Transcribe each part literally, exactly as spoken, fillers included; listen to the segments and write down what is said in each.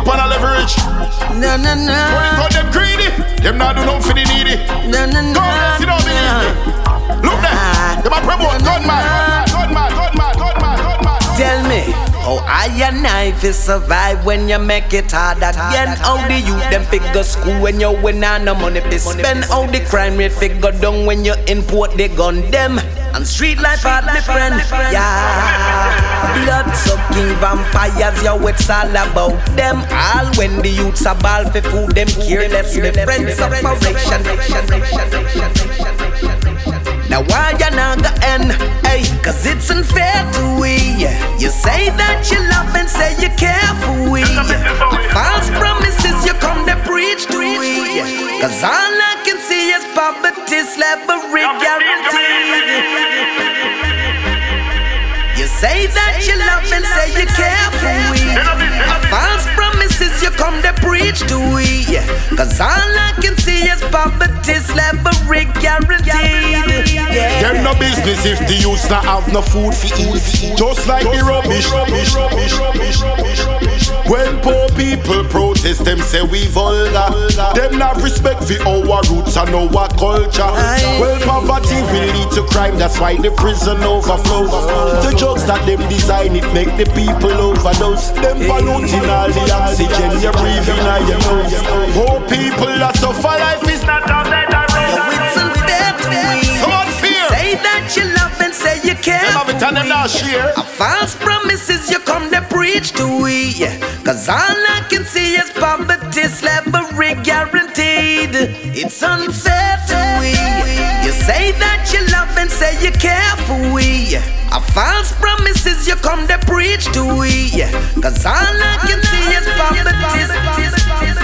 up on a leverage. No, no, no. Cause them greedy. Them not do nothing for the needy. No, no, no. Go on, sit down, the needy. Look there. Them a promote gunman. Gunman, gunman, gunman, gunman. Tell me, how I and I fi survive when you make it hard again? How the youth them figure school when you win and no money fi spend? How the crime rate figure down when you import the gun them? And street life hard, my friend, yeah. Blood sucking vampires, yo, it's all about them. All when the youths are ball fi food them careless, my friends. Separation. Now why you not go end? Hey, cause it's unfair to we. You say that you love and say you care for we. False promises you come to preach to we. Cause all I can see is poverty, slavery guaranteed. You say that you love and say you care for we. False promises you come to preach to we. Cause all I can see is poverty, slavery guaranteed. Yeah. Them no business if the youths not have no food for eat. Just like the rubbish. When poor people protest, them say we vulgar. Them not respect for our roots and our culture. Well, poverty will lead to crime, that's why the prison overflows. The drugs that them design, it make the people overdose. Them polluting all the oxygen you breathe in and your nose. Poor people that suffer, life is not on that road. It's unfair to me. Someone fear. Say that you love and say you care. Them have it and them not share. A false promises you come to preach to we. Cause all I can see is poverty, slavery guaranteed. It's unfair to we. You say that you love and say you care for we. A false promises you come to preach to we. Cause all I can see is poverty.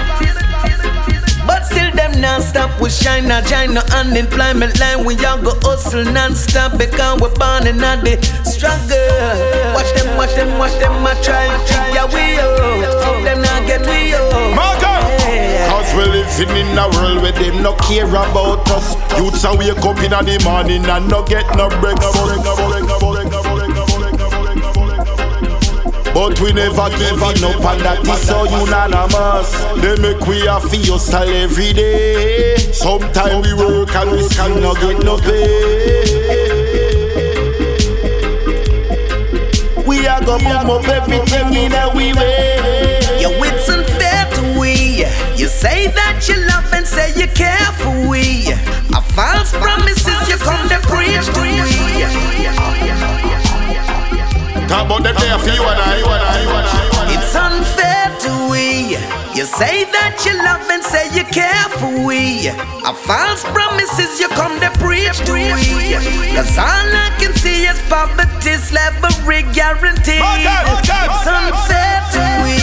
But still them non-stop, we shine a giant no unemployment line. We all go hustle non-stop because we're born in the struggle. Watch them, watch them, watch them, I try to figure we out. Hope them not get we out. Marco! Cause we're living in a world where them no care about us. Youths a wake up in the morning and no get no breakfast. But we never give it up and that is so unanimous. They make we a feel style every day. Sometimes we work and we still no get no pay. We are gonna boom up everything in a we way. Yo, it's unfair to we. You say that you love and say you care for we. A false promises you come to preach to we. Talk about them there for you and I. It's unfair to we. You say that you love and say you care for we. A false promises you come to preach to we. Cause all I can see is poverty, slavery guaranteed. It's unfair to we.